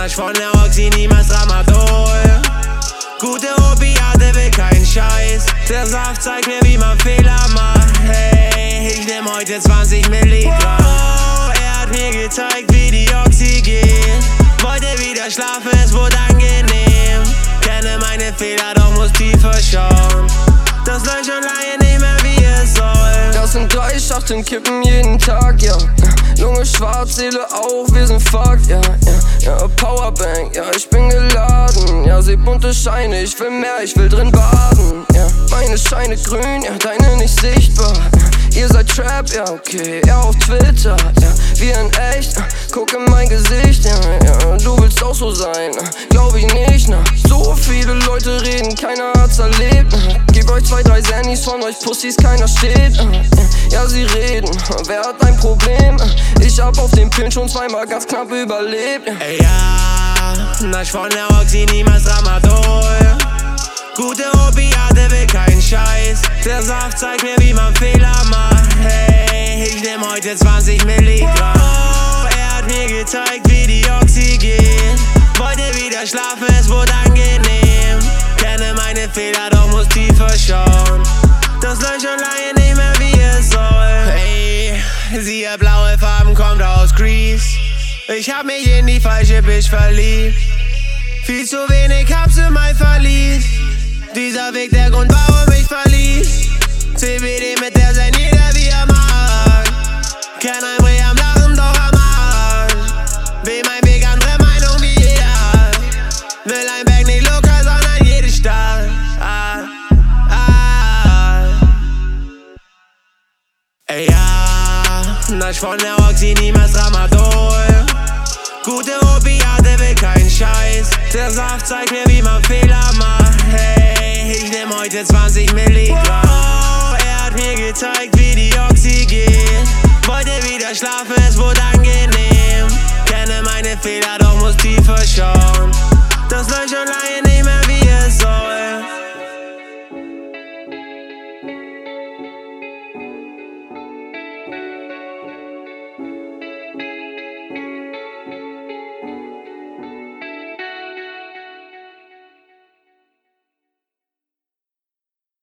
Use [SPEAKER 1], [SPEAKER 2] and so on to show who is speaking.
[SPEAKER 1] Nasch von der Oxy, niemals Tramadol. Gute Opiate, will keinen Scheiß. Der Saft zeigt mir, wie man Fehler macht. Hey, ich nehm heute 20 Milligramm. Er hat mir gezeigt, wie die Oxy geht. Wollte wieder schlafen, es wurde angenehm. Kenne meine Fehler, doch muss tiefer schauen. Das läuft schon lange nicht mehr, wie es soll.
[SPEAKER 2] Das sind 3 Schachteln Kippen jeden Tag, ja. Lunge schwarz, Seele auch, wir sind fucked, ja. Powerbank, ja, ich bin geladen. Ja, seh bunte Scheine, ich will mehr, ich will drin baden, ja. Meine Scheine grün, ja, deine nicht sichtbar, ja. Ihr seid Trap, ja, okay, ja, auf Twitter, ja. Wir in echt, guck in mein Gesicht, ja. Du willst auch so sein, glaub ich nicht, na. So viele Leute reden, keiner hat's erlebt, Gebt euch 2, 3 Sandys von euch Pussys, keiner steht, ja, sie reden, wer hat ein Problem? Ich hab auf den Pillen schon 2-mal ganz knapp überlebt,
[SPEAKER 1] Ey, ja, Nasch von der Oxy, niemals Tramadol. Gute Opiate, will keinen Scheiß. Der Saft zeigt mir, wie man Fehler macht. Hey, ich nehm heute 20 Milligramm. Er hat mir gezeigt, wie die Oxy geht. Wollte wieder schlafen, es wurde angenehm. Kenne meine Fehler, doch muss tiefer schauen. Das läuft schon lange nicht mehr, wie es soll. Hey, siehe blaue Farben, kommt aus Grease. Ich hab mich in die falsche Bitch verliebt. Viel zu wenig hab's in mein Verlies. Dieser Weg der Grund, warum ich verließ. CBD mit der sein jeder wie er mag. Kenn ein Reh am Lachen, doch am Arsch. Will mein Weg, andere Meinung wie jeder. Will ein Berg nicht locker, sondern jede Stadt. Ey, ja, Nasch von der Oxy, niemals Tramadol. Gute Opiate, will keinen Scheiß. Der Saft zeigt mir, wie man Fehler macht. Hey, ich nehm heute 20 Milligramm. Er hat mir gezeigt, wie die Oxy geht. Wollte wieder schlafen, es wurde angenehm. Kenne meine Fehler, doch muss tiefer schauen. Das läuft schon lange